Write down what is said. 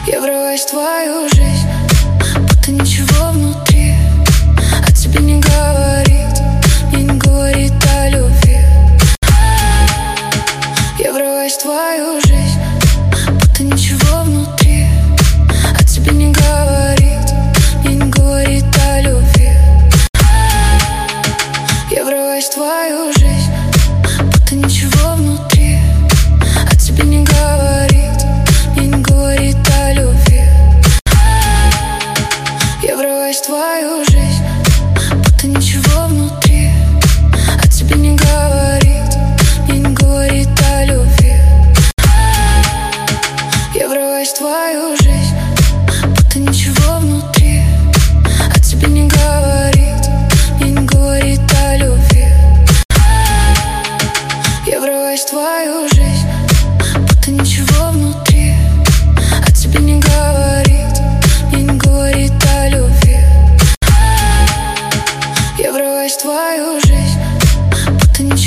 Я врываюсь в твою жизнь, будто ничего внутри о тебе не говорит, мне не говорит о любви. Я врываюсь в твою жизнь, будто ничего внутри о тебе не говорит, мне не говорит о любви. Я врываюсь в твою жизнь, будто ничего внутри о тебе не говорит, мне не говорит о любви. Я врываюсь в твою жизнь, будто ничего внутри о тебе не говорит, мне не говорит о любви. Я врываюсь в твою жизнь, будто ничего внутри о тебе не говорит, мне не говорит о любви. Я врываюсь в твою жизнь, будто ничего внутри о тебе не говорит, мне не говорит о любви. Я врываюсь в твою жизнь, будто ничего